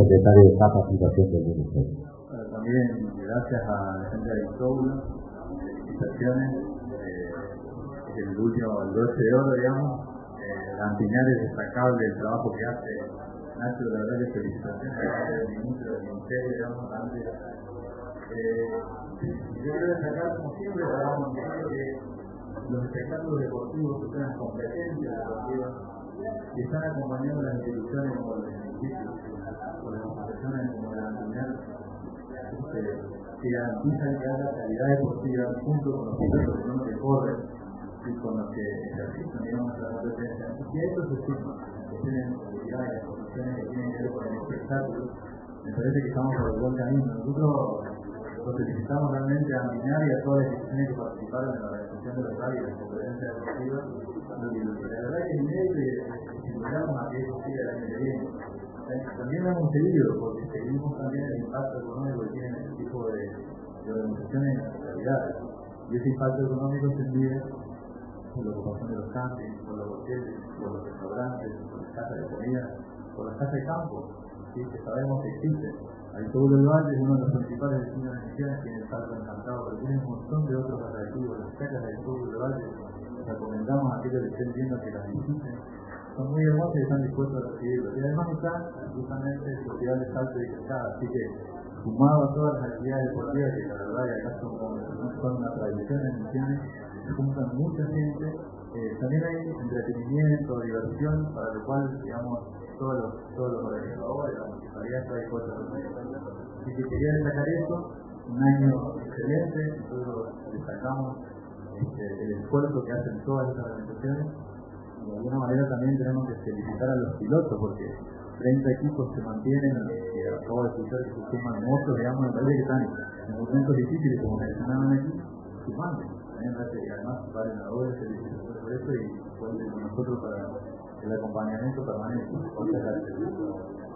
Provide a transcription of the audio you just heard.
secretario de Capacitación del Ministerio. También gracias a la gente de Isoula, felicitaciones, en el 12 de oro, digamos, Lampiñar es destacable el trabajo que hace Nacho, la verdad que felicitaciones al ministro del Ministerio, digamos, antes. Yo quiero destacar, como siempre, trabajamos nosotros que los espectáculos deportivos que tengan competencias deportivas que están acompañando a las instituciones como los municipios, o las instituciones como la Lampiñar, que garantizan que haya calidad deportiva junto con los pilotos que corren y con los que ejercitan, digamos, la competencia. Y a eso se suma, que tienen habilidades, posiciones que tienen que ver con el espectáculo. Me parece que estamos por el buen camino. Nosotros los felicitamos realmente a Minar y a todas las instituciones que participaron en la organización de los rally y las competencias deportivas. La verdad que es inédito y estimulamos a que eso siga el año que viene. También lo hemos seguido porque seguimos también el impacto económico que tienen este tipo de organizaciones en las localidades. Y ese impacto económico se mide por la ocupación de los campings, por los hoteles, por los restaurantes, por las casas de comida, por las casas de campo, ¿sí? Que sabemos que existen. Arizobú del Valle es uno de los principales destinos de misiones, tiene el Salto Encantado, pero tiene un montón de otros atractivos. Las casas de Arizobú del Valle, les recomendamos a aquellos que estén viendo que las visiten. Son muy hermosas y están dispuestos a recibirlos. Y además está justamente el Social de Salto y Cascada, así que sumado a todas las actividades deportivas que la verdad que acá son una tradición en misiones, se juntan mucha gente, también hay entretenimiento, diversión, para lo cual, digamos, todos los organizadores, la municipalidad está dispuesta a hacer. Así que quería destacar eso, un año excelente, nosotros destacamos el esfuerzo que hacen todas estas organizaciones, y de alguna manera también tenemos que felicitar a los pilotos, porque 30 equipos se mantienen, que acabo de escuchar que se suman motos, digamos, me parece que están en momentos difíciles, como mencionaban aquí, sumando. También parece que además valen a doble felicitaciones por eso y cuenten con nosotros para el acompañamiento permanente. Muchas gracias.